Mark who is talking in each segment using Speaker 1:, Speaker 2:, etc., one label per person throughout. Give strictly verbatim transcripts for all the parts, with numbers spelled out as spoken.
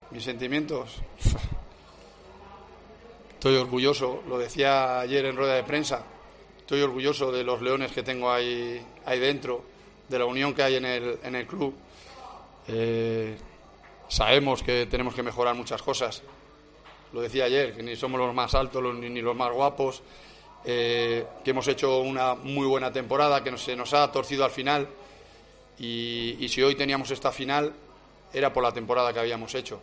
Speaker 1: mis sentimientos. Estoy orgulloso, lo decía ayer en rueda de prensa, estoy orgulloso de los leones que tengo ahí, ahí dentro, de la unión que hay en el, en el club. Eh, sabemos que tenemos que mejorar muchas cosas. Lo decía ayer, que ni somos los más altos ni, ni los más guapos, eh, que hemos hecho una muy buena temporada, que se nos ha torcido al final y, y si hoy teníamos esta final era por la temporada que habíamos hecho.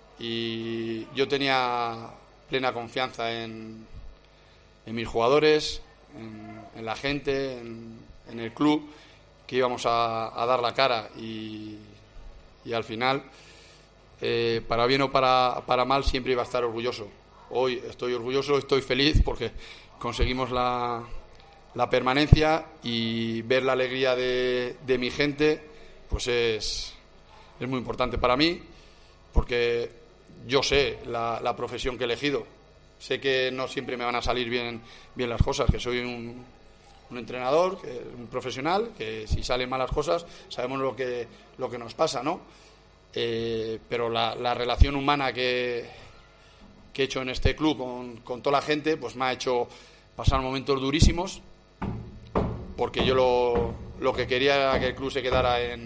Speaker 1: Y yo tenía plena confianza en, en mis jugadores, en, en la gente, en, en el club, que íbamos a, a dar la cara y, y al final, eh, para bien o para, para mal, siempre iba a estar orgulloso. Hoy estoy orgulloso, estoy feliz porque conseguimos la, la permanencia y ver la alegría de, de mi gente, pues es, es muy importante para mí, porque yo sé la, la profesión que he elegido. Sé que no siempre me van a salir bien, bien las cosas, que soy un, un entrenador, que, un profesional, que si salen malas cosas sabemos lo que, lo que nos pasa, ¿no? Eh, pero la, la relación humana que, que he hecho en este club con, con toda la gente, pues me ha hecho pasar momentos durísimos, porque yo lo, lo que quería era que el club se quedara en,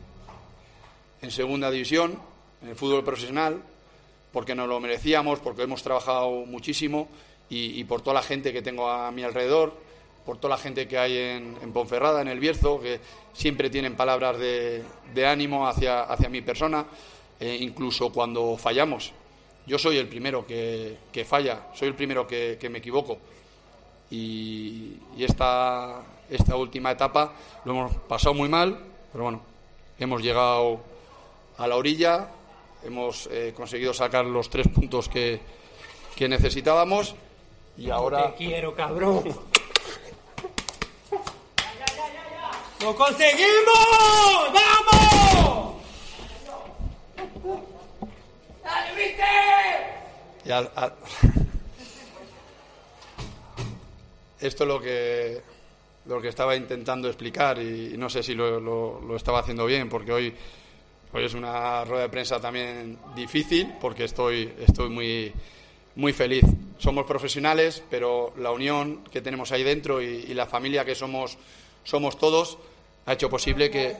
Speaker 1: en segunda división, en el fútbol profesional, porque nos lo merecíamos, porque hemos trabajado muchísimo y, y por toda la gente que tengo a mi alrededor, por toda la gente que hay en, en Ponferrada, en El Bierzo, que siempre tienen palabras de, de ánimo hacia, hacia mi persona, eh, incluso cuando fallamos. Yo soy el primero que, que falla, soy el primero que, que me equivoco y, y esta, esta última etapa lo hemos pasado muy mal, pero bueno, hemos llegado a la orilla. Hemos eh, conseguido sacar los tres puntos que, que necesitábamos y ahora...
Speaker 2: ¡Te quiero, cabrón! ¡Lo conseguimos! ¡Vamos! ¡Dale, viste!
Speaker 1: Y al, al... Esto es lo que, lo que estaba intentando explicar y, y no sé si lo, lo, lo estaba haciendo bien, porque hoy... Hoy es una rueda de prensa también difícil porque estoy, estoy muy, muy feliz. Somos profesionales, pero la unión que tenemos ahí dentro y, y la familia que somos, somos todos ha hecho posible que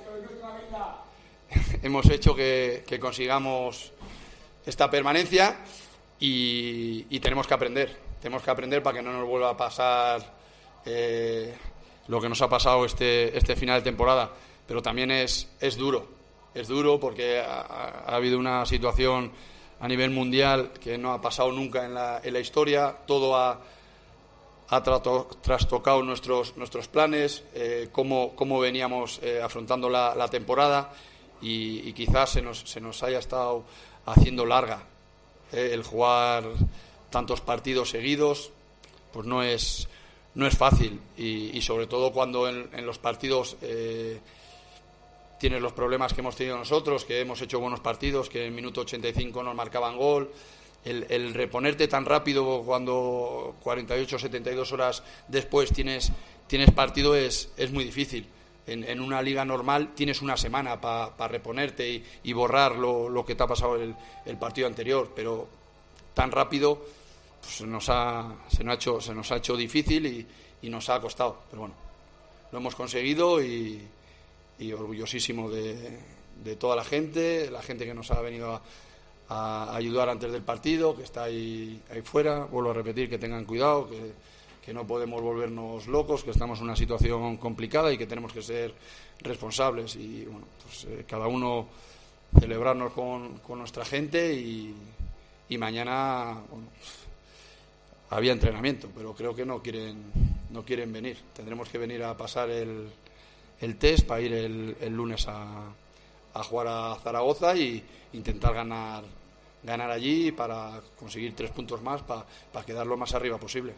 Speaker 1: hemos hecho que, que consigamos esta permanencia y, y tenemos que aprender. Tenemos que aprender para que no nos vuelva a pasar eh, lo que nos ha pasado este, este final de temporada. Pero también es, es duro. Es duro porque ha, ha habido una situación a nivel mundial que no ha pasado nunca en la, en la historia. Todo ha, ha trato, trastocado nuestros, nuestros planes, eh, cómo, cómo veníamos eh, afrontando la, la temporada y, y quizás se nos, se nos haya estado haciendo larga. Eh, el jugar tantos partidos seguidos pues no es, no es fácil y, y sobre todo cuando en, en los partidos... Eh, tienes los problemas que hemos tenido nosotros, que hemos hecho buenos partidos, que en el minuto ochenta y cinco nos marcaban gol. El, el reponerte tan rápido cuando cuarenta y ocho, setenta y dos horas después tienes, tienes partido es, es muy difícil. En, en una liga normal tienes una semana para pa reponerte y, y borrar lo, lo que te ha pasado el, el partido anterior, pero tan rápido pues, se, nos ha, se, nos ha hecho, se nos ha hecho difícil y, y nos ha costado. Pero bueno, lo hemos conseguido y... y orgullosísimo de, de toda la gente, la gente que nos ha venido a, a ayudar antes del partido, que está ahí, ahí fuera. Vuelvo a repetir que tengan cuidado, que, que no podemos volvernos locos, que estamos en una situación complicada y que tenemos que ser responsables y bueno, pues eh, cada uno celebrarnos con, con nuestra gente y, y mañana bueno, había entrenamiento, pero creo que no quieren, no quieren venir. Tendremos que venir a pasar el el test para ir el, el lunes a, a jugar a Zaragoza y intentar ganar ganar allí para conseguir tres puntos más para, para quedar lo más arriba posible.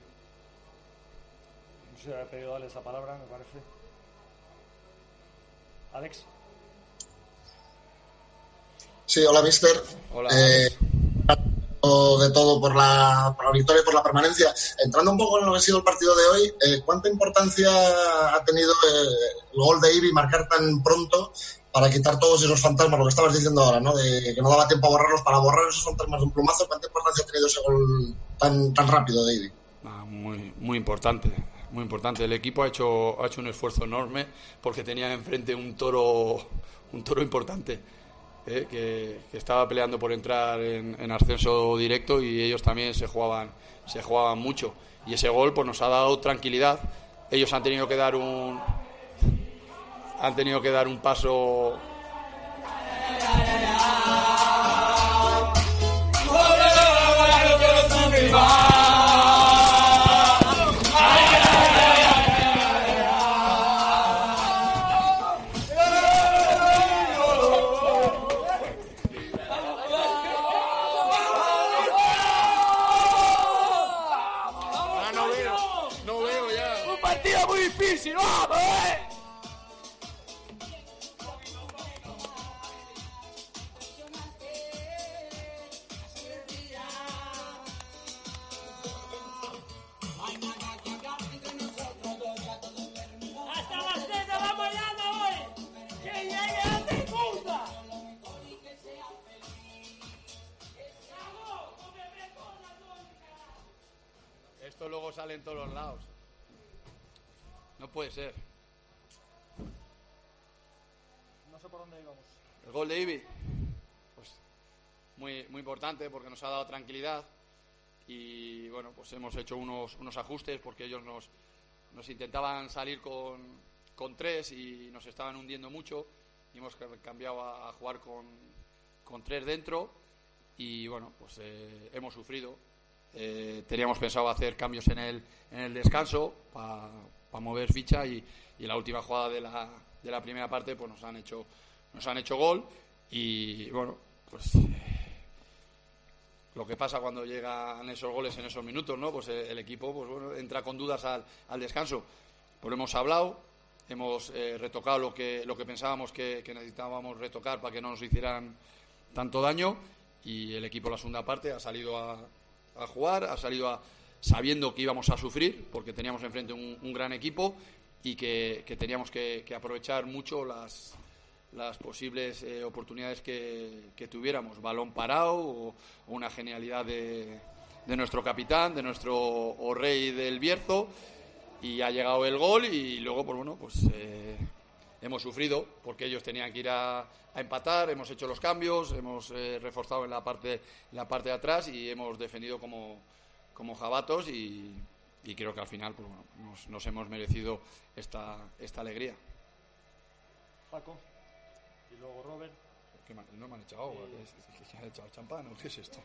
Speaker 3: No sé si había pedido darle esa palabra, me parece. Alex.
Speaker 4: Sí, hola, mister.
Speaker 1: Hola.
Speaker 4: Eh, de todo por la, por la victoria y por la permanencia. Entrando un poco en lo que ha sido el partido de hoy, eh, ¿cuánta importancia ha tenido eh, el gol de Ibi marcar tan pronto para quitar todos esos fantasmas, lo que estabas diciendo ahora, ¿no? De que no daba tiempo a borrarlos, para borrar esos fantasmas de un plumazo. ¿Cuánta importancia ha tenido ese gol tan, tan rápido de Ibi?
Speaker 1: Ah, muy, muy importante, muy importante. El equipo ha hecho, ha hecho un esfuerzo enorme porque tenía enfrente un toro, un toro importante, ¿eh? que, que estaba peleando por entrar en, en ascenso directo, y ellos también se jugaban, se jugaban mucho. Y ese gol pues nos ha dado tranquilidad. Ellos han tenido que dar un han tenido que dar un paso
Speaker 2: difícil, vamos, eh. Hasta las seis de la mañana hoy. Que llegue a segunda.
Speaker 1: Esto luego sale en todos los lados. No puede ser.
Speaker 3: No sé por dónde íbamos.
Speaker 1: El gol de Ibi, pues muy, muy importante porque nos ha dado tranquilidad, y bueno, pues hemos hecho unos, unos ajustes porque ellos nos, nos intentaban salir con, con tres y nos estaban hundiendo mucho, y hemos cambiado a, a jugar con, con tres dentro, y bueno, pues eh, hemos sufrido. Eh, teníamos pensado hacer cambios en el, en el descanso para pa mover ficha, y, y la última jugada de la, de la primera parte pues nos han hecho nos han hecho gol, y bueno, pues lo que pasa cuando llegan esos goles en esos minutos, ¿no? Pues el, el equipo pues bueno, entra con dudas al, al descanso. Pues hemos hablado, hemos eh, retocado lo que lo que pensábamos que, que necesitábamos retocar para que no nos hicieran tanto daño, y el equipo la segunda parte ha salido a a jugar, ha salido a, sabiendo que íbamos a sufrir porque teníamos enfrente un, un gran equipo, y que, que teníamos que, que aprovechar mucho las, las posibles eh, oportunidades que, que tuviéramos, balón parado o, o una genialidad de, de nuestro capitán, de nuestro o rey del Bierzo, y ha llegado el gol, y luego pues bueno, pues eh, hemos sufrido porque ellos tenían que ir a, a empatar, hemos hecho los cambios, hemos eh, reforzado en la parte en la parte de atrás, y hemos defendido como, como jabatos, y, y creo que al final pues, bueno, nos, nos hemos merecido esta, esta alegría.
Speaker 3: Paco y luego Robert.
Speaker 1: ¿Qué man, no me han echado agua? ¿Qué, qué han echado champán o qué es esto?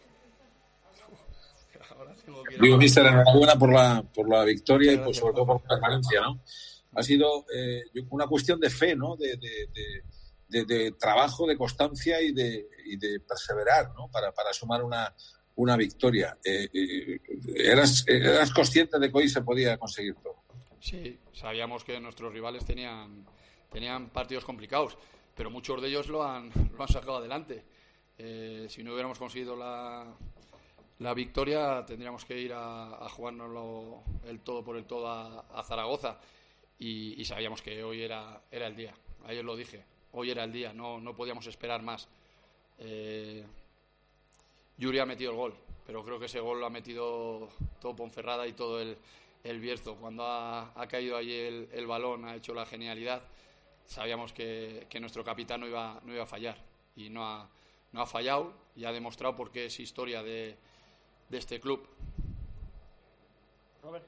Speaker 1: Ahora tengo que ir a...
Speaker 5: Digo, mister, enhorabuena por la, por la victoria y por, sobre todo por la permanencia, ¿no? Ha sido eh, una cuestión de fe, ¿no? De, de, de, de, de trabajo, de constancia y de, y de perseverar, ¿no? Para, para sumar una, una victoria. Eh, eh, ¿eras, ¿Eras consciente de que hoy se podía conseguir todo?
Speaker 1: Sí, sabíamos que nuestros rivales tenían, tenían partidos complicados, pero muchos de ellos lo han, lo han sacado adelante. Eh, si no hubiéramos conseguido la, la victoria, tendríamos que ir a, a jugárnoslo el todo por el todo a, a Zaragoza. Y, y sabíamos que hoy era, era el día. Ayer lo dije, hoy era el día, no, no podíamos esperar más. Eh, Yuri ha metido el gol, pero creo que ese gol lo ha metido todo Ponferrada y todo el, el Bierzo. Cuando ha, ha caído ahí el, el balón, ha hecho la genialidad, sabíamos que, que nuestro capitán no iba, no iba a fallar, y no ha, no ha fallado, y ha demostrado por qué es historia de, de este club.
Speaker 3: Robert.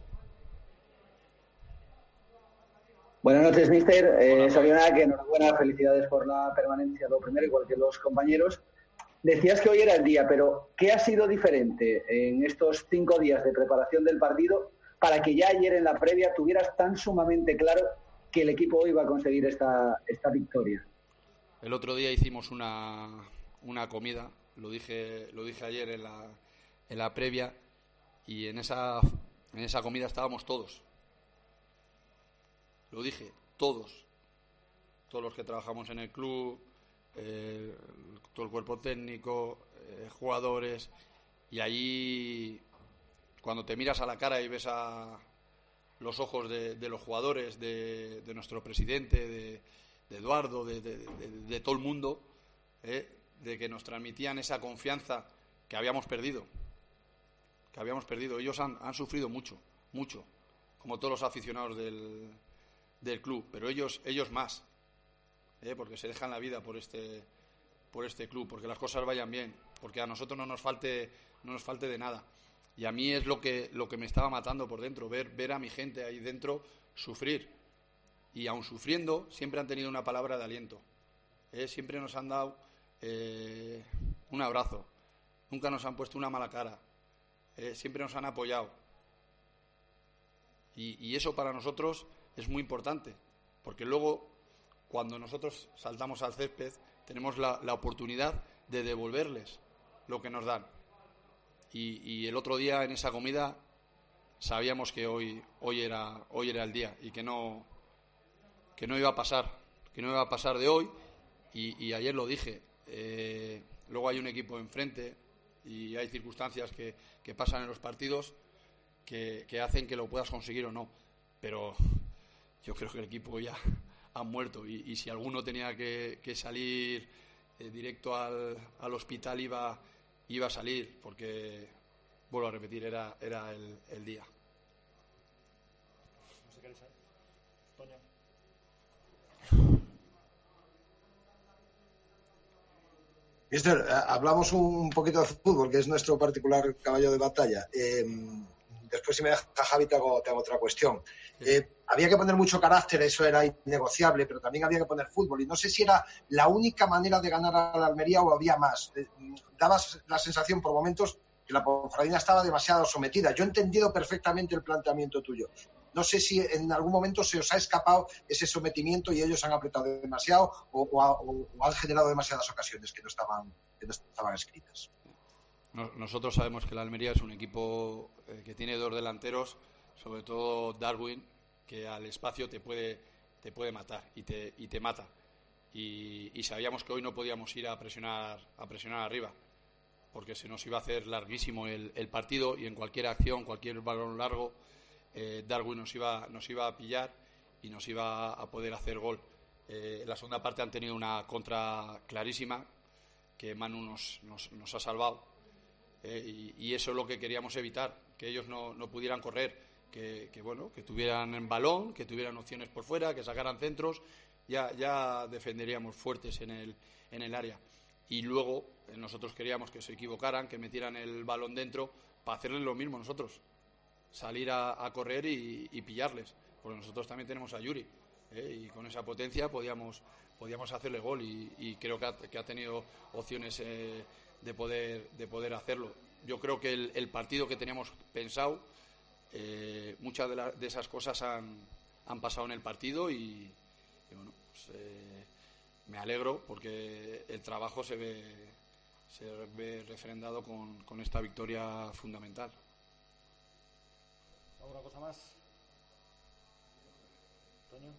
Speaker 6: Buenas noches, mister. Eh, Sabía que enhorabuena, felicidades por la permanencia, lo primero, igual que los compañeros. Decías que hoy era el día, pero ¿qué ha sido diferente en estos cinco días de preparación del partido para que ya ayer en la previa tuvieras tan sumamente claro que el equipo hoy va a conseguir esta, esta victoria?
Speaker 1: El otro día hicimos una, una comida, lo dije, lo dije ayer en la, en la previa, y en esa, en esa comida estábamos todos. Lo dije, todos, todos los que trabajamos en el club, eh, todo el cuerpo técnico, eh, jugadores, y allí cuando te miras a la cara y ves a los ojos de, de los jugadores, de, de nuestro presidente, de, de Eduardo, de, de, de, de todo el mundo, ¿eh? De que nos transmitían esa confianza que habíamos perdido, que habíamos perdido. Ellos han, han sufrido mucho, mucho, como todos los aficionados del, del club, pero ellos, ellos más, ¿eh? Porque se dejan la vida por este, por este club, porque las cosas vayan bien, porque a nosotros no nos falte, no nos falte de nada. Y a mí es lo que, lo que me estaba matando por dentro, ver, ver a mi gente ahí dentro sufrir. Y aun sufriendo, siempre han tenido una palabra de aliento. ¿Eh? Siempre nos han dado eh, un abrazo. Nunca nos han puesto una mala cara. ¿Eh? Siempre nos han apoyado. Y, y eso para nosotros es muy importante. Porque luego, cuando nosotros saltamos al césped, tenemos la, la oportunidad de devolverles lo que nos dan. Y, y el otro día en esa comida sabíamos que hoy, hoy, era, hoy era el día y que no, que no iba a pasar, que no iba a pasar de hoy. Y, y ayer lo dije, eh, luego hay un equipo enfrente y hay circunstancias que, que pasan en los partidos que, que hacen que lo puedas conseguir o no. Pero yo creo que el equipo ya ha muerto y, y si alguno tenía que, que salir eh, directo al, al hospital iba, iba a salir, porque, vuelvo a repetir, era, era el, el día.
Speaker 3: No sé qué dice. Toño.
Speaker 7: Mister, hablamos un poquito de fútbol, que es nuestro particular caballo de batalla. Eh, después, si me deja Javi, te hago, te hago otra cuestión. Eh, había que poner mucho carácter, eso era innegociable, pero también había que poner fútbol. Y no sé si era la única manera de ganar a la Almería o había más. Eh, dabas la sensación por momentos que la Ponferradina estaba demasiado sometida. Yo he entendido perfectamente el planteamiento tuyo. No sé si en algún momento se os ha escapado ese sometimiento y ellos han apretado demasiado o, o, o, o han generado demasiadas ocasiones que no estaban, que no estaban escritas.
Speaker 1: Nosotros sabemos que la Almería es un equipo eh, que tiene dos delanteros, sobre todo Darwin, que al espacio te puede, te puede matar y te, y te mata. Y, y sabíamos que hoy no podíamos ir a presionar, a presionar arriba, porque se nos iba a hacer larguísimo el, el partido y en cualquier acción, cualquier balón largo, Eh, Darwin nos iba, nos iba a pillar y nos iba a poder hacer gol. Eh, en la segunda parte han tenido una contra clarísima que Manu nos, nos, nos ha salvado eh, y, y eso es lo que queríamos evitar, que ellos no, no pudieran correr, que, que bueno, que tuvieran en balón, que tuvieran opciones por fuera, que sacaran centros, ya, ya defenderíamos fuertes en el, en el área. Y luego eh, nosotros queríamos que se equivocaran, que metieran el balón dentro para hacerles lo mismo nosotros, salir a, a correr y, y pillarles, porque nosotros también tenemos a Yuri ¿eh? Y con esa potencia podíamos, podíamos hacerle gol y, y creo que ha, que ha tenido opciones eh, de, poder, de poder hacerlo. Yo creo que el, el partido que teníamos pensado, eh, muchas de, la, de esas cosas han, han pasado en el partido y, y bueno, pues, eh, me alegro porque el trabajo se ve, se ve refrendado con, con esta victoria fundamental.
Speaker 3: ¿Alguna cosa más? ¿Toño?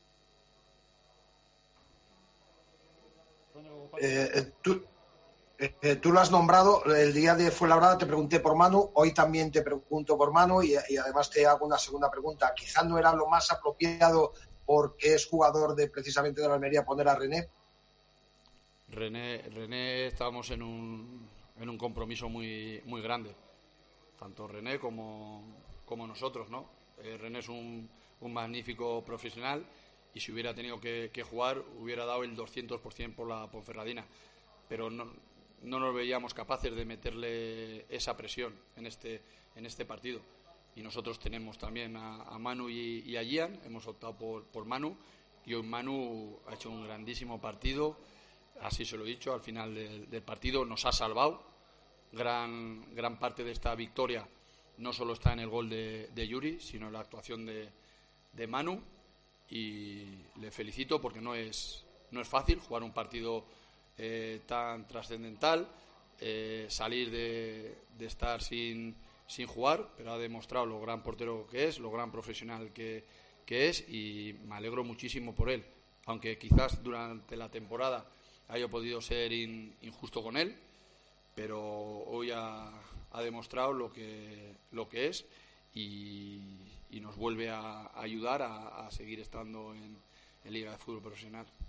Speaker 3: ¿Toño
Speaker 7: eh, tú, eh, tú lo has nombrado, el día de Fuenlabrada te pregunté por Manu, hoy también te pregunto por Manu y, y además te hago una segunda pregunta. Quizás no era lo más apropiado porque es jugador de precisamente de la Almería poner a René.
Speaker 1: René, René estábamos en un, en un compromiso muy, muy grande, tanto René como... como nosotros, ¿no? Eh, René es un, un magnífico profesional y si hubiera tenido que, que jugar hubiera dado el doscientos por ciento por la Ponferradina, pero no, no nos veíamos capaces de meterle esa presión en este, en este partido. Y nosotros tenemos también a, a Manu y, y a Gian, hemos optado por, por Manu y hoy Manu ha hecho un grandísimo partido, así se lo he dicho, al final del, del partido nos ha salvado. Gran, gran parte de esta victoria no solo está en el gol de, de Yuri, sino en la actuación de, de Manu y le felicito porque no es, no es fácil jugar un partido eh, tan trascendental, eh, salir de, de estar sin, sin jugar, pero ha demostrado lo gran portero que es, lo gran profesional que, que es y me alegro muchísimo por él, aunque quizás durante la temporada haya podido ser in, injusto con él, pero hoy ha, ha demostrado lo que, lo que es y, y nos vuelve a, a ayudar a, a seguir estando en, en Liga de Fútbol Profesional.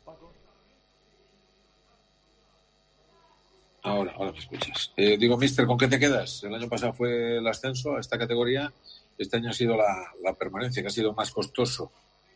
Speaker 3: Paco.
Speaker 5: Ahora, ahora me escuchas. Eh, digo, mister, ¿con qué te quedas? El año pasado fue el ascenso a esta categoría. Este año ha sido la, la permanencia, que ha sido más costoso.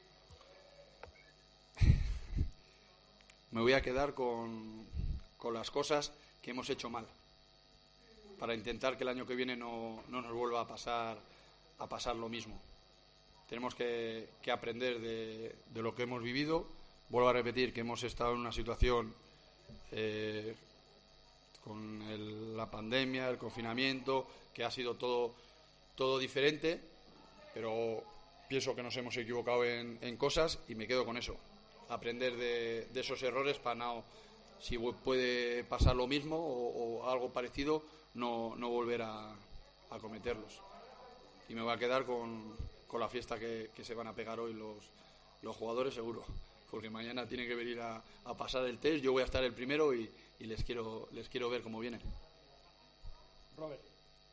Speaker 1: Me voy a quedar con, con las cosas que hemos hecho mal, para intentar que el año que viene no, no nos vuelva a pasar, a pasar lo mismo. Tenemos que, que aprender de, de lo que hemos vivido. Vuelvo a repetir que hemos estado en una situación eh, con el, la pandemia, el confinamiento, que ha sido todo, todo diferente, pero pienso que nos hemos equivocado en, en cosas y me quedo con eso. Aprender de, de esos errores para no, si puede pasar lo mismo o, o algo parecido, no, no volver a, a cometerlos. Y me va a quedar con, con la fiesta que, que se van a pegar hoy los, los jugadores, seguro, porque mañana tienen que venir a, a pasar el test. Yo voy a estar el primero y, y les quiero les quiero ver cómo vienen.
Speaker 3: Robert.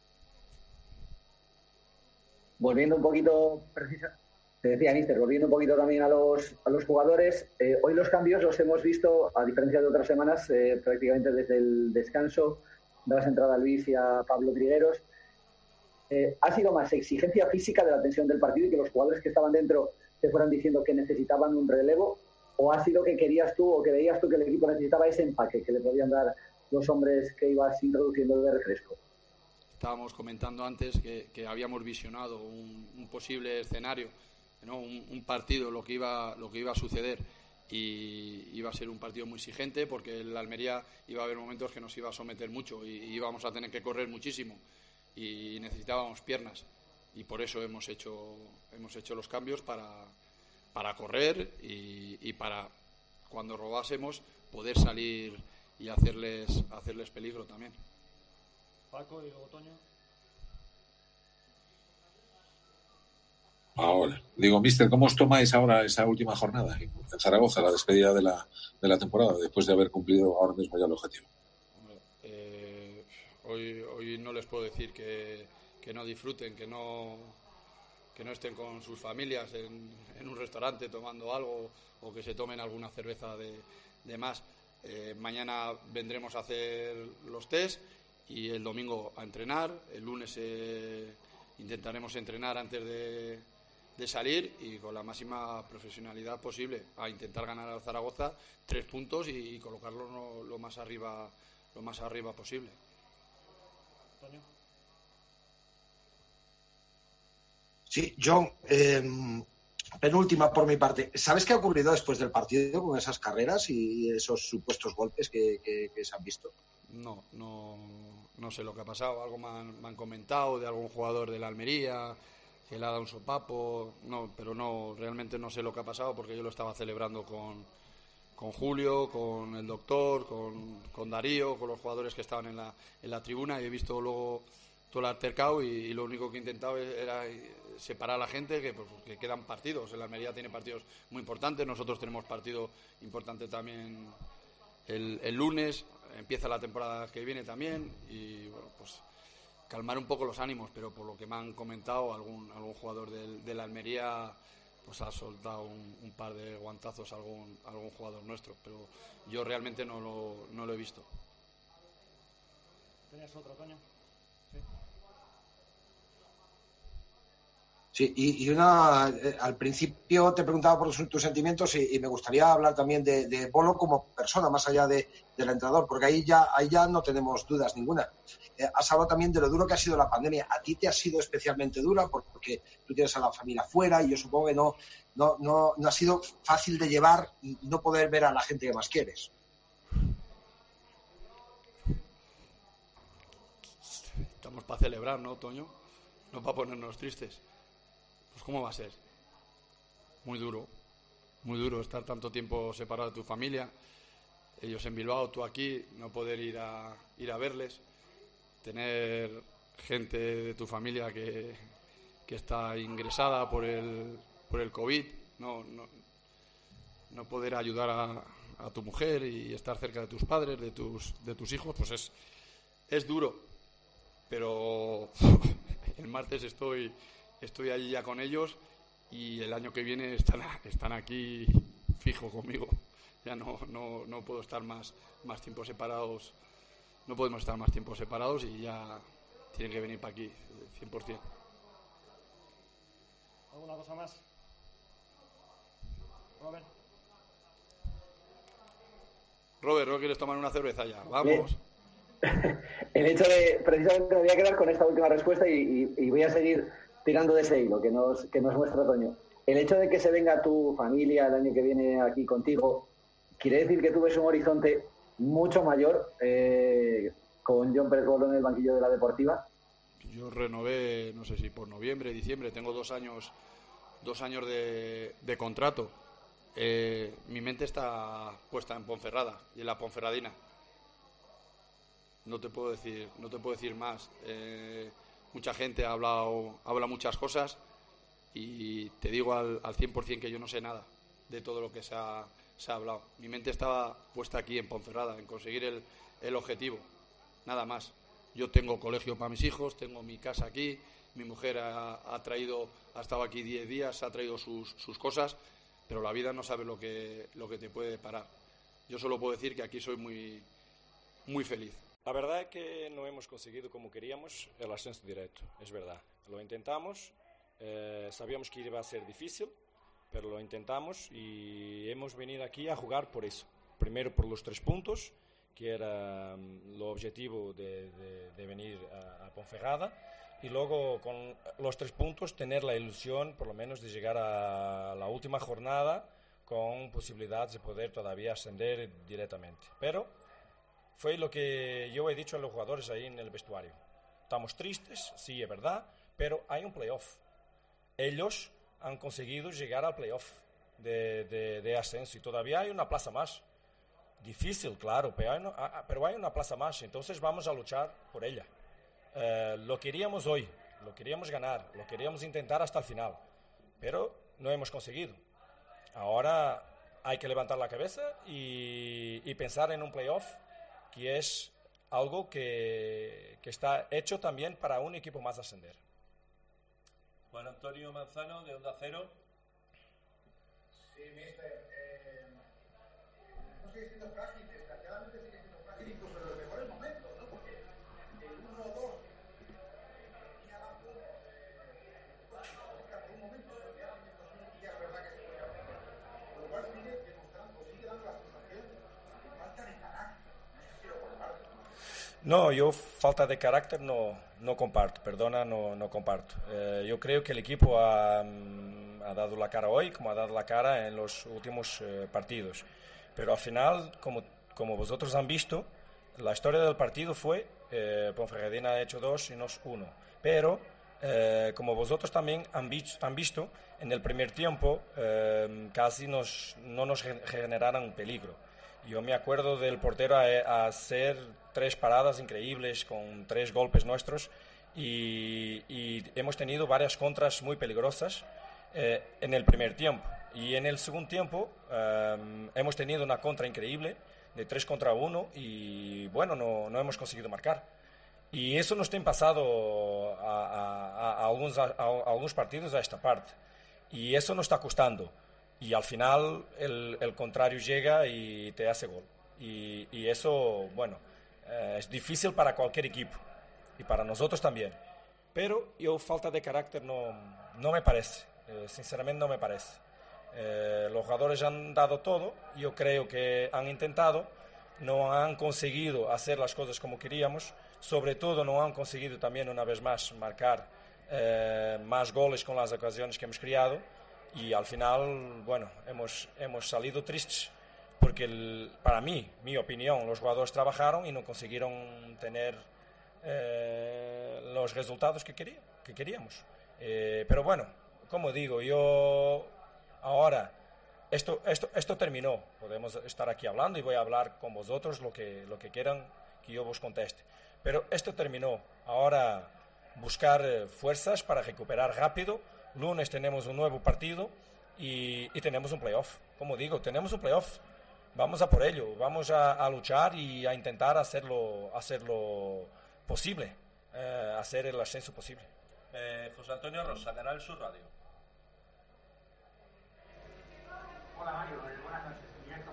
Speaker 6: Volviendo un poquito precisa, te decía, mister, volviendo un poquito también a los a los jugadores, eh, hoy los cambios los hemos visto, a diferencia de otras semanas, eh, prácticamente desde el descanso. Das entrada a Luis y a Pablo Trigueros. Eh, ¿Ha sido más exigencia física de la tensión del partido y que los jugadores que estaban dentro te fueran diciendo que necesitaban un relevo? ¿O ha sido que querías tú o que veías tú que el equipo necesitaba ese empaque que le podían dar los hombres que ibas introduciendo de refresco?
Speaker 1: Estábamos comentando antes que, que habíamos visionado un, un posible escenario, ¿no? un, un partido, lo que iba lo que iba a suceder, y iba a ser un partido muy exigente porque el Almería iba a haber momentos que nos iba a someter mucho y, y íbamos a tener que correr muchísimo y necesitábamos piernas, y por eso hemos hecho hemos hecho los cambios para, para correr y, y para cuando robásemos poder salir y hacerles hacerles peligro también.
Speaker 3: Paco y luego Toño.
Speaker 5: Ahora, digo, mister, ¿cómo os tomáis ahora esa última jornada en Zaragoza, la despedida de la, de la temporada, después de haber cumplido ahora mismo ya el objetivo?
Speaker 1: Eh, hoy, hoy no les puedo decir que, que no disfruten, que no, que no estén con sus familias en, en un restaurante tomando algo o que se tomen alguna cerveza de, de más. Eh, mañana vendremos a hacer los test y el domingo a entrenar. El lunes eh, intentaremos entrenar antes de, de salir y con la máxima profesionalidad posible a intentar ganar al Zaragoza tres puntos y, y colocarlo lo, lo más arriba lo más arriba posible.
Speaker 3: Toño.
Speaker 7: Sí, John, eh, penúltima por mi parte. ¿Sabes qué ha ocurrido después del partido con esas carreras y esos supuestos golpes que, que, que se han visto?
Speaker 1: No, no, no sé lo que ha pasado. Algo me han, me han comentado de algún jugador de la Almería que le ha dado un sopapo. No, pero no, realmente no sé lo que ha pasado porque yo lo estaba celebrando con, con Julio, con el doctor, con, con Darío, con los jugadores que estaban en la, en la tribuna, y he visto luego todo el altercado y, y lo único que he intentado era separar a la gente, que, pues, que quedan partidos. El Almería tiene partidos muy importantes, nosotros tenemos partido importante también el, el lunes, empieza la temporada que viene también, y bueno, pues calmar un poco los ánimos, pero por lo que me han comentado, algún, algún jugador del, del Almería pues ha soltado un, un par de guantazos a algún, algún jugador nuestro, pero yo realmente no lo, no lo he visto.
Speaker 3: ¿Tenías otro, Toño?
Speaker 7: Sí, y, y una eh, al principio te preguntaba por los, tus sentimientos y, y me gustaría hablar también de, de Bolo como persona, más allá de, del entrenador, porque ahí ya, ahí ya no tenemos dudas ninguna. Eh, has hablado también de lo duro que ha sido la pandemia. A ti te ha sido especialmente dura porque tú tienes a la familia fuera y yo supongo que no, no, no, no ha sido fácil de llevar y no poder ver a la gente que más quieres.
Speaker 1: Estamos para celebrar, ¿no, Toño? No para ponernos tristes. Pues ¿cómo va a ser? Muy duro, muy duro estar tanto tiempo separado de tu familia, ellos en Bilbao, tú aquí, no poder ir a ir a verles, tener gente de tu familia que, que está ingresada por el por el COVID, no, no, no poder ayudar a, a tu mujer y estar cerca de tus padres, de tus de tus hijos, pues es es duro, pero el martes estoy Estoy allí ya con ellos y el año que viene están, están aquí fijo conmigo ya no, no, no puedo estar más, más tiempo separados, no podemos estar más tiempo separados y ya tienen que venir para aquí, cien por ciento.
Speaker 3: ¿Alguna cosa más? Robert.
Speaker 1: Robert, ¿no quieres tomar una cerveza ya? Vamos.
Speaker 6: El hecho de, precisamente me voy a quedar con esta última respuesta y, y, y voy a seguir tirando de ese hilo que nos, que nos muestra Toño. El hecho de que se venga tu familia el año que viene aquí contigo, ¿quiere decir que tú ves un horizonte mucho mayor eh, con Jon Pérez Bolo en el banquillo de la Deportiva?
Speaker 1: Yo renové, no sé si por noviembre, diciembre, tengo dos años, dos años de, de contrato. Eh, mi mente está puesta en Ponferrada y en la Ponferradina. No te puedo decir, no te puedo decir más. Eh, mucha gente ha hablado, habla muchas cosas y te digo al, al cien por ciento que yo no sé nada de todo lo que se ha, se ha hablado. Mi mente estaba puesta aquí en Ponferrada, en conseguir el, el objetivo, nada más. Yo tengo colegio para mis hijos, tengo mi casa aquí, mi mujer ha, ha traído, ha estado aquí diez días, ha traído sus, sus cosas, pero la vida no sabe lo que, lo que te puede parar. Yo solo puedo decir que aquí soy muy, muy feliz.
Speaker 8: La verdad es que no hemos conseguido como queríamos el ascenso directo, es verdad. Lo intentamos, eh, sabíamos que iba a ser difícil, pero lo intentamos y hemos venido aquí a jugar por eso. Primero por los tres puntos, que era um, el objetivo de, de, de venir a, a Ponferrada, y luego con los tres puntos tener la ilusión por lo menos de llegar a la última jornada con posibilidades de poder todavía ascender directamente. Pero fue lo que yo he dicho a los jugadores ahí en el vestuario. Estamos tristes, sí, es verdad, pero hay un playoff. Ellos han conseguido llegar al playoff de, de, de ascenso y todavía hay una plaza más. Difícil, claro, pero hay, una, pero hay una plaza más, entonces vamos a luchar por ella. Eh, lo queríamos hoy, lo queríamos ganar, lo queríamos intentar hasta el final, pero no hemos conseguido. Ahora hay que levantar la cabeza y, y pensar en un playoff que es algo que, que está hecho también para un equipo más ascender.
Speaker 9: Juan Antonio Manzano, de Onda Cero.
Speaker 10: Sí, mister. Eh, no sigue siendo frágil, desgraciadamente sigue siendo frágil incluso en los mejores momentos, ¿no? Porque el uno dos tenía la punta, por un momento se olvidaba que y ya es verdad que se podía hacer. Por lo cual sigue demostrando, sigue dando la sensación de falta de carácter. No sé si lo comparto.
Speaker 8: No, yo falta de carácter no, no comparto, perdona, no, no comparto. Eh, yo creo que el equipo ha, ha dado la cara hoy, como ha dado la cara en los últimos eh, partidos. Pero al final, como, como vosotros han visto, la historia del partido fue, eh, Ponferradina ha hecho dos y nos uno. Pero, eh, como vosotros también han, vi han visto, en el primer tiempo eh, casi nos, no nos generaron peligro. Yo me acuerdo del portero a, a hacer tres paradas increíbles con tres golpes nuestros y, y hemos tenido varias contras muy peligrosas eh, en el primer tiempo. Y en el segundo tiempo eh, hemos tenido una contra increíble de tres contra uno y bueno, no, no hemos conseguido marcar. Y eso nos ha pasado a, a, a, algunos, a, a algunos partidos a esta parte. Y eso nos está costando. Y al final el, el contrario llega y te hace gol. Y, y eso, bueno, eh, es difícil para cualquier equipo. Y para nosotros también. Pero yo falta de carácter no, no me parece. Eh, sinceramente no me parece. Eh, los jugadores han dado todo. Yo creo que han intentado. No han conseguido hacer las cosas como queríamos. Sobre todo no han conseguido también una vez más marcar eh, más goles con las ocasiones que hemos creado. Y al final, bueno, hemos, hemos salido tristes porque el, para mí, mi opinión, los jugadores trabajaron y no consiguieron tener eh, los resultados que, quería, que queríamos. Eh, pero bueno, como digo, yo ahora, esto, esto, esto terminó, podemos estar aquí hablando y voy a hablar con vosotros lo que, lo que quieran que yo os conteste. Pero esto terminó, ahora buscar fuerzas para recuperar rápido. Lunes tenemos un nuevo partido y, y tenemos un playoff. Como digo, tenemos un playoff. Vamos a por ello, vamos a, a luchar y a intentar hacerlo, hacerlo posible, eh, hacer el ascenso posible.
Speaker 9: Eh, José Antonio Rosa, Canal Sur Radio.
Speaker 10: Hola Mario, buenas noches.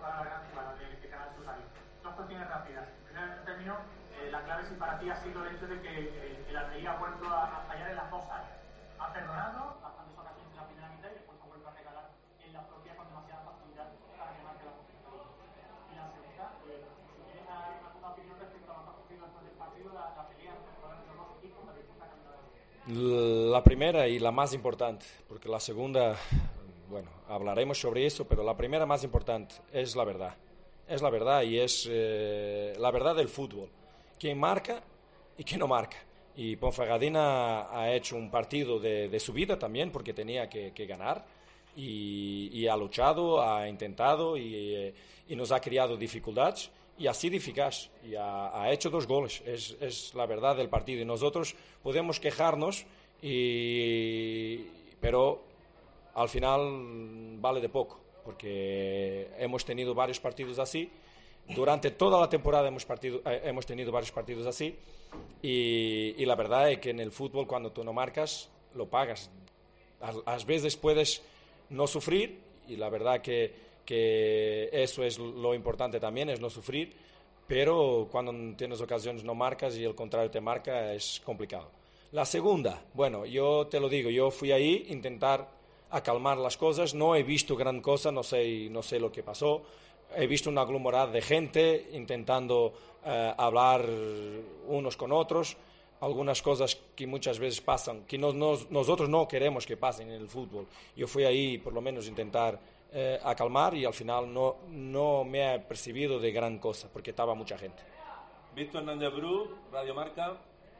Speaker 10: para la gran jugada de, de Canal Sur Radio. Dos cuestiones rápidas. En primer término, eh, la clave si para ti ha sido el hecho de que eh, el Almería ha vuelto a, a fallar en las dos áreas. Ha perdonado bastantes ocasiones en la primera mitad y después ha vuelto a regalar en la propia con demasiada facilidad para que marque la posición. Y la segunda, eh, si tienes alguna opinión respecto a lo que ha ocurrido después del partido, la, la pelea entre los dos equipos, la disputa caminada.
Speaker 8: La primera y la más importante, porque la segunda, bueno, hablaremos sobre eso, pero la primera más importante es la verdad. Es la verdad y es eh, la verdad del fútbol. Quién marca y quién no marca. Y Ponferradina ha hecho un partido de, de su vida también, porque tenía que, que ganar. Y, y ha luchado, ha intentado y, eh, y nos ha creado dificultades. Y ha sido eficaz y ha, ha hecho dos goles. Es, es la verdad del partido. Y nosotros podemos quejarnos, y, pero al final vale de poco, porque hemos tenido varios partidos así. Durante toda la temporada hemos, partido, eh, hemos tenido varios partidos así. Y, y la verdad es que en el fútbol, cuando tú no marcas, lo pagas. A, a veces puedes no sufrir, y la verdad que que eso es lo importante también, es no sufrir, pero cuando tienes ocasiones no marcas y el contrario te marca, es complicado. La segunda, bueno, yo te lo digo, yo fui ahí a intentar acalmar las cosas, no he visto gran cosa, no sé, no sé lo que pasó, he visto una aglomerada de gente intentando eh, hablar unos con otros, algunas cosas que muchas veces pasan, que nos, nos, nosotros no queremos que pasen en el fútbol. Yo fui ahí por lo menos a intentar Eh, a calmar, y al final no, no me he percibido de gran cosa porque estaba mucha gente.
Speaker 9: Víctor Hernández Bru, Radio Marca.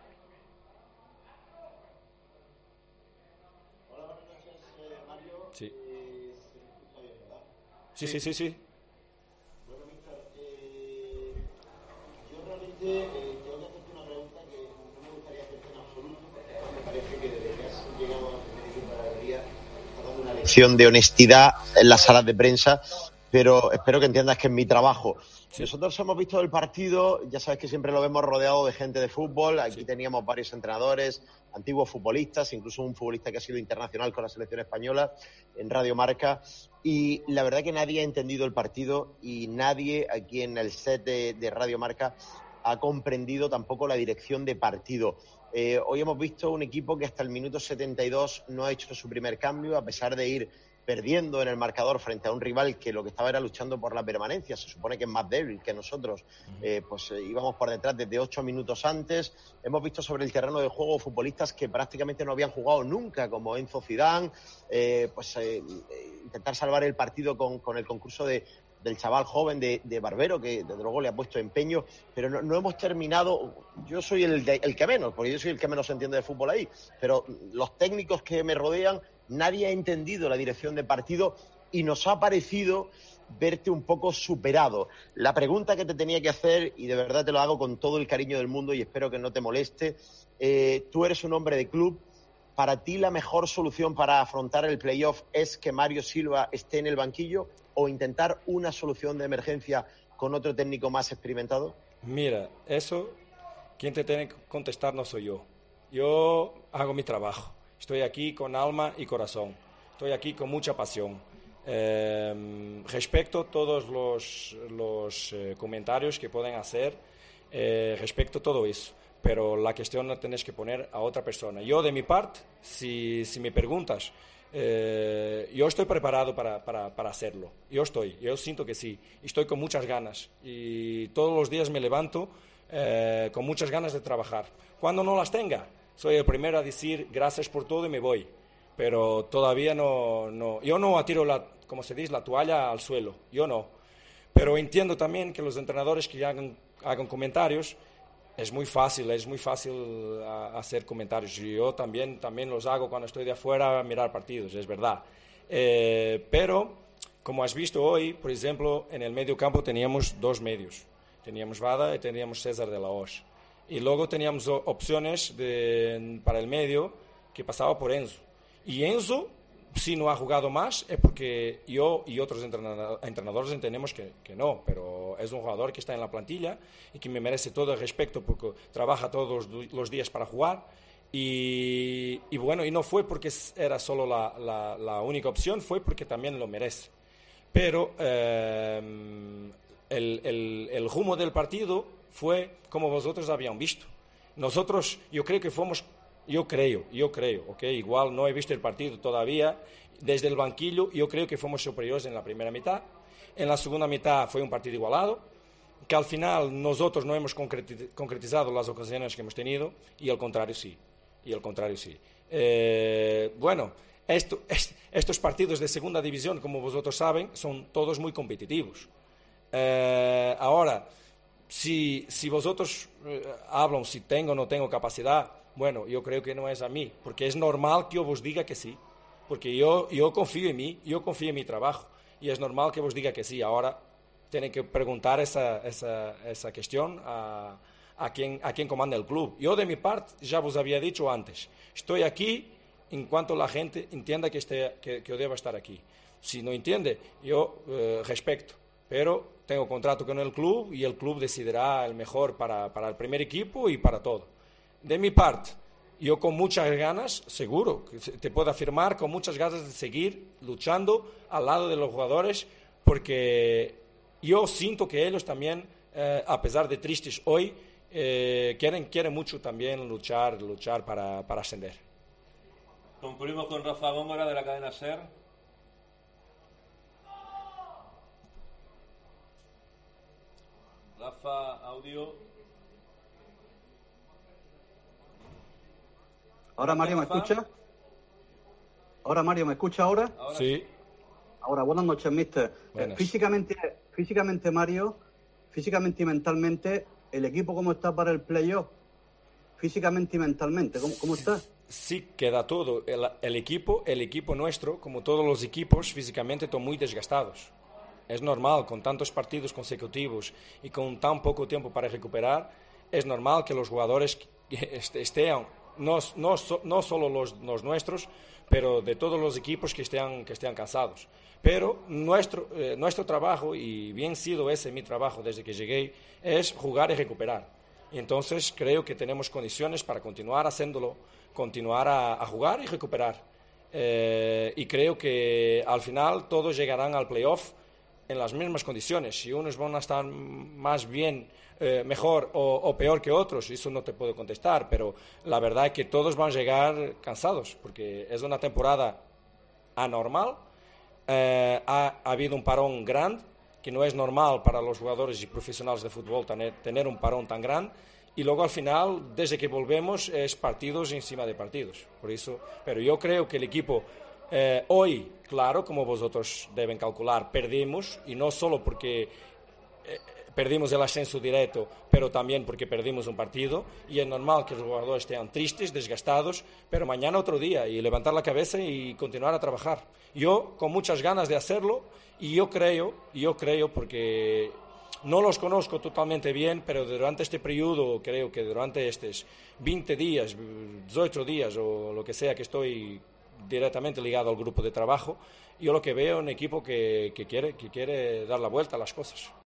Speaker 11: Hola, buenas noches, eh, Mario.
Speaker 8: Sí.
Speaker 11: Eh, se me escucha bien, ¿verdad?
Speaker 8: Sí, sí, sí, sí.
Speaker 11: Bueno, Víctor, eh, yo realmente eh, tengo que hacerte una pregunta que no me gustaría hacerte en absoluto, porque me parece que desde que has llegado al primer equipo de la galería una lección de honestidad en las salas de prensa, pero espero que entiendas que es mi trabajo. Sí. Nosotros hemos visto el partido, ya sabes que siempre lo vemos rodeado de gente de fútbol, aquí sí. Teníamos varios entrenadores, antiguos futbolistas, incluso un futbolista que ha sido internacional con la selección española en Radio Marca, y la verdad que nadie ha entendido el partido y nadie aquí en el set de, de Radio Marca ha comprendido tampoco la dirección de partido. Eh, hoy hemos visto un equipo que hasta el minuto setenta y dos no ha hecho su primer cambio, a pesar de ir perdiendo en el marcador frente a un rival que lo que estaba era luchando por la permanencia. Se supone que es más débil que nosotros. Eh, pues eh, íbamos por detrás desde ocho minutos antes. Hemos visto sobre el terreno de juego futbolistas que prácticamente no habían jugado nunca, como Enzo Zidane, eh, pues eh, intentar salvar el partido con, con el concurso de del chaval joven de, de Barbero, que desde luego le ha puesto empeño, pero no, no hemos terminado. Yo soy el, de, el que menos, porque yo soy el que menos entiende de fútbol ahí, pero los técnicos que me rodean, nadie ha entendido la dirección de partido y nos ha parecido verte un poco superado. La pregunta que te tenía que hacer, y de verdad te lo hago con todo el cariño del mundo y espero que no te moleste, eh, tú eres un hombre de club. ¿Para ti la mejor solución para afrontar el playoff es que Mario Silva esté en el banquillo o intentar una solución de emergencia con otro técnico más experimentado?
Speaker 8: Mira, eso, quien te tiene que contestar no soy yo. Yo hago mi trabajo. Estoy aquí con alma y corazón. Estoy aquí con mucha pasión. Eh, respecto a todos los, los eh, comentarios que pueden hacer, eh, respecto a todo eso. Pero la cuestión la tenés que poner a otra persona. Yo, de mi parte, si, si me preguntas, eh, yo estoy preparado para, para, para hacerlo. Yo estoy, yo siento que sí. Estoy con muchas ganas y todos los días me levanto eh, con muchas ganas de trabajar. Cuando no las tenga, soy el primero a decir gracias por todo y me voy. Pero todavía no, no yo no atiro, la, como se dice, la toalla al suelo. Yo no. Pero entiendo también que los entrenadores que hagan, hagan comentarios, es muy fácil, es muy fácil hacer comentarios. Yo también, también los hago cuando estoy de afuera a mirar partidos, es verdad. Eh, pero, como has visto hoy, por ejemplo, en el medio campo teníamos dos medios. Teníamos Vada y teníamos César de la Hoz. Y luego teníamos opciones de, para el medio que pasaba por Enzo. Y Enzo, si no ha jugado más, es porque yo y otros entrenadores entendemos que, que no, pero es un jugador que está en la plantilla y que me merece todo el respeto porque trabaja todos los días para jugar. Y, y bueno, y no fue porque era solo la, la, la única opción, fue porque también lo merece. pero eh, el, el, el humo del partido fue como vosotros habían visto. Nosotros, yo creo que fuimos, yo creo, yo creo, ¿ok? Igual no he visto el partido todavía, desde el banquillo yo creo que fuimos superiores en la primera mitad. En la segunda mitad fue un partido igualado, que al final nosotros no hemos concretizado las ocasiones que hemos tenido, y al contrario sí, y al contrario sí. Eh, bueno, esto, est, estos partidos de segunda división, como vosotros saben, son todos muy competitivos. Eh, ahora, si, si vosotros eh, hablan si tengo o no tengo capacidad, bueno, yo creo que no es a mí, porque es normal que yo vos diga que sí, porque yo, yo confío en mí, yo confío en mi trabajo, y es normal que vos diga que sí. Ahora tienen que preguntar esa, esa, esa cuestión a, a, quien, a quien comanda el club. Yo de mi parte ya vos había dicho antes, estoy aquí en cuanto la gente entienda que, esté, que, que yo deba estar aquí. Si no entiende, yo eh, respeto, pero tengo contrato con el club y el club decidirá el mejor para, para el primer equipo y para todo. De mi parte, yo con muchas ganas, seguro, te puedo afirmar, con muchas ganas de seguir luchando al lado de los jugadores, porque yo siento que ellos también, eh, a pesar de tristes hoy, eh, quieren, quieren mucho también luchar, luchar para, para ascender.
Speaker 9: Concluimos con Rafa Góngora de la cadena SER. Rafa, audio.
Speaker 12: Ahora Mario, ¿me escucha? Ahora Mario, ¿me escucha ahora?
Speaker 9: ahora
Speaker 8: sí.
Speaker 12: Ahora, buenas noches, mister.
Speaker 8: Buenas.
Speaker 12: Físicamente, físicamente, Mario, físicamente y mentalmente, ¿el equipo cómo está para el playoff? Físicamente y mentalmente, ¿cómo, cómo está?
Speaker 8: Sí, queda todo. El, el equipo, el equipo nuestro, como todos los equipos, físicamente están muy desgastados. Es normal, con tantos partidos consecutivos y con tan poco tiempo para recuperar, es normal que los jugadores estén, no, no, no solo los, los nuestros, pero de todos los equipos que estén, que estén cansados. Pero nuestro, eh, nuestro trabajo, y bien sido ese mi trabajo desde que llegué, es jugar y recuperar. Y entonces creo que tenemos condiciones para continuar haciéndolo, continuar a, a jugar y recuperar. Eh, y creo que al final todos llegarán al playoff en las mismas condiciones. Si unos van a estar más bien, eh, mejor o, o peor que otros, eso no te puedo contestar, pero la verdad es que todos van a llegar cansados, porque es una temporada anormal. Eh, ha, ha habido un parón grande, que no es normal para los jugadores y profesionales de fútbol tener, tener un parón tan grande, y luego al final, desde que volvemos, es partidos encima de partidos. Por eso, pero yo creo que el equipo Eh, hoy, claro, como vosotros deben calcular, perdimos, y no solo porque eh, perdimos el ascenso directo, pero también porque perdimos un partido, y es normal que los jugadores estén tristes, desgastados, pero mañana otro día, y levantar la cabeza y continuar a trabajar. Yo con muchas ganas de hacerlo, y yo creo, yo creo porque no los conozco totalmente bien, pero durante este periodo, creo que durante estos veinte días, dieciocho días o lo que sea que estoy directamente ligado al grupo de trabajo, yo lo que veo es un equipo que, que, quiere, que quiere dar la vuelta a las cosas.